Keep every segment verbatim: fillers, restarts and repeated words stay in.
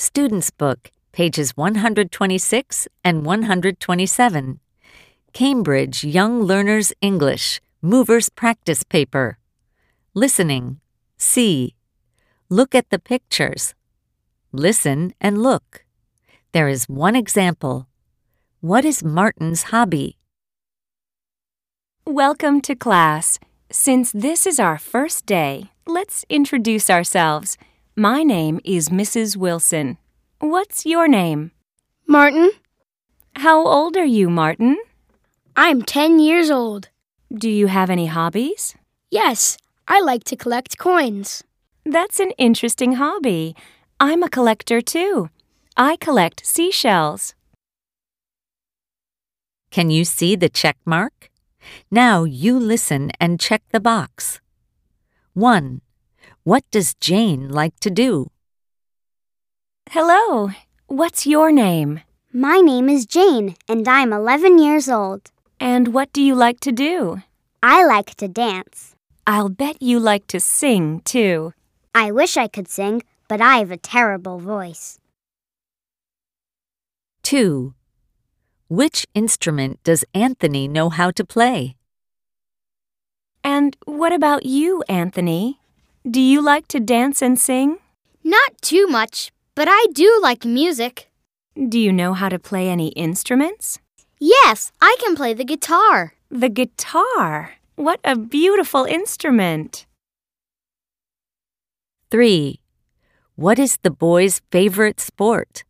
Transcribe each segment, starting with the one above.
Student's Book, pages one hundred twenty-six and one hundred twenty-seven. Cambridge Young Learners English, Movers Practice Paper. Listening. See. Look at the pictures. Listen and look. There is one example. What is Martin's hobby? Welcome to class. Since this is our first day, let's introduce ourselves. My name is Missus Wilson. What's your name? Martin. How old are you, Martin? I'm ten years old. Do you have any hobbies? Yes, I like to collect coins. That's an interesting hobby. I'm a collector too. I collect seashells. Can you see the check mark? Now you listen and check the box. one. What does Jane like to do? Hello. What's your name? My name is Jane, and I'm eleven years old. And what do you like to do? I like to dance. I'll bet you like to sing, too. I wish I could sing, but I have a terrible voice. two. Which instrument does Anthony know how to play? And what about you, Anthony? Do you like to dance and sing? Not too much, but I do like music. Do you know how to play any instruments? Yes, I can play the guitar. The guitar! What a beautiful instrument! three. What is the boy's favorite sport?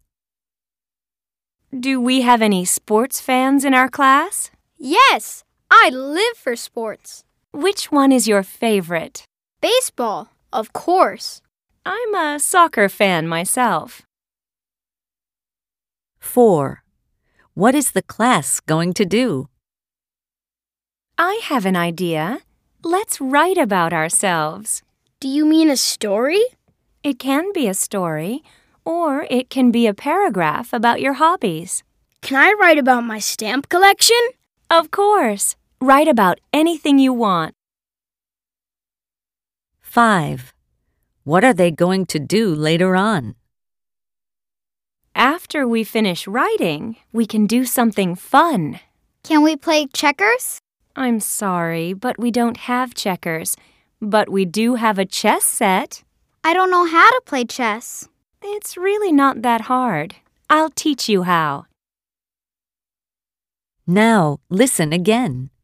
Do we have any sports fans in our class? Yes, I live for sports. Which one is your favorite? Baseball, of course. I'm a soccer fan myself. four. What is the class going to do? I have an idea. Let's write about ourselves. Do you mean a story? It can be a story, or it can be a paragraph about your hobbies. Can I write about my stamp collection? Of course. Write about anything you want. five. What are they going to do later on? After we finish writing, we can do something fun. Can we play checkers? I'm sorry, but we don't have checkers. But we do have a chess set. I don't know how to play chess. It's really not that hard. I'll teach you how. Now listen again.